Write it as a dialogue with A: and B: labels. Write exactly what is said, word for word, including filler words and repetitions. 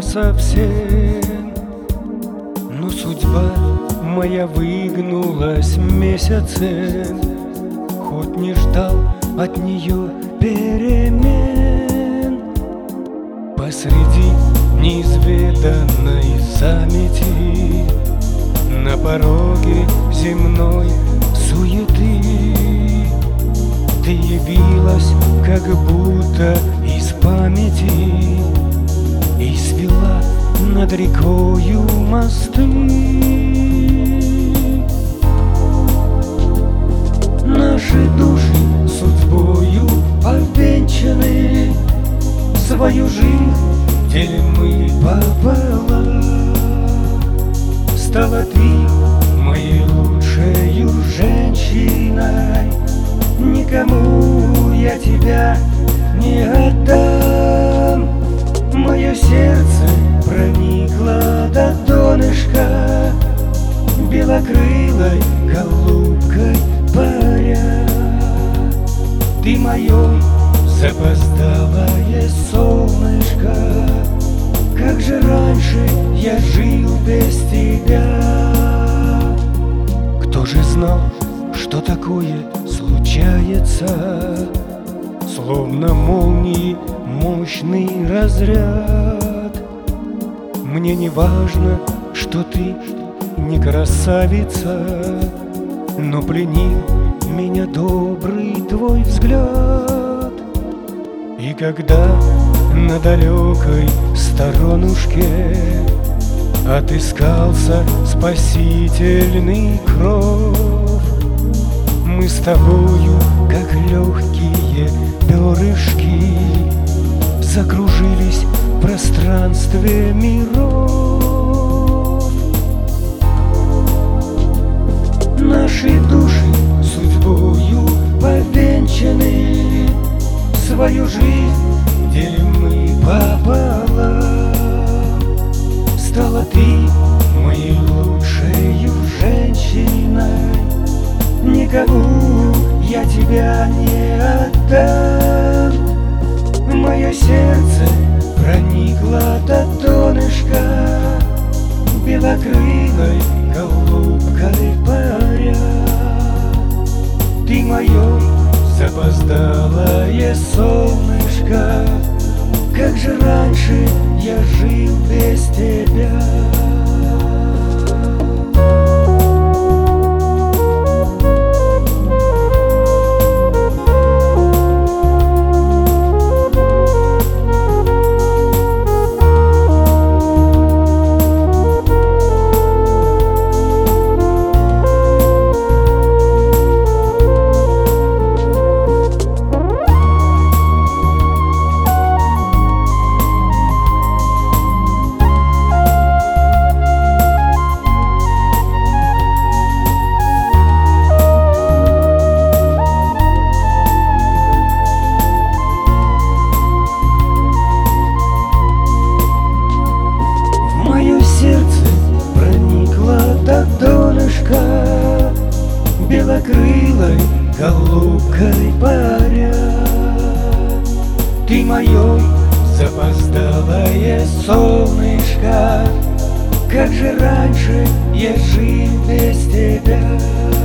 A: насовсем. Но судьба моя выгнулась месяцем, хоть не ждал от нее перемен. Посреди неизведанной замети, на пороге земной суеты, ты явилась как будто из памяти и свела над рекою мосты. Наши души судьбою повенчаны, свою жизнь делим мы пополам. Стала ты моей лучшей женщиной, никому я тебя не отдам. Мое сердце проникло до донышка, белокрылой голубкой паря. Ты мое запоздалое солнышко, как же раньше я жил без тебя. Кто же знал, что такое случается, словно молнии мощный разряд. Мне не важно, что ты не красавица, но пленил меня добрый твой взгляд. И когда на далекой сторонушке отыскался спасительный кров, мы с тобою, как легкие перышки, закружились в пространстве миров. Наши души судьбою повенчаны, свою жизнь делим мы пополам. Стала ты моей лучшей женщиной, никому я тебя не отдам. Мое сердце проникло до донышка, белокрылой голубкой паря. Ты мое запоздалое солнышко, как же раньше я жил без тебя. Донышко белокрылой голубкой паря. Ты мое запоздалое солнышко, как же раньше я жил без тебя.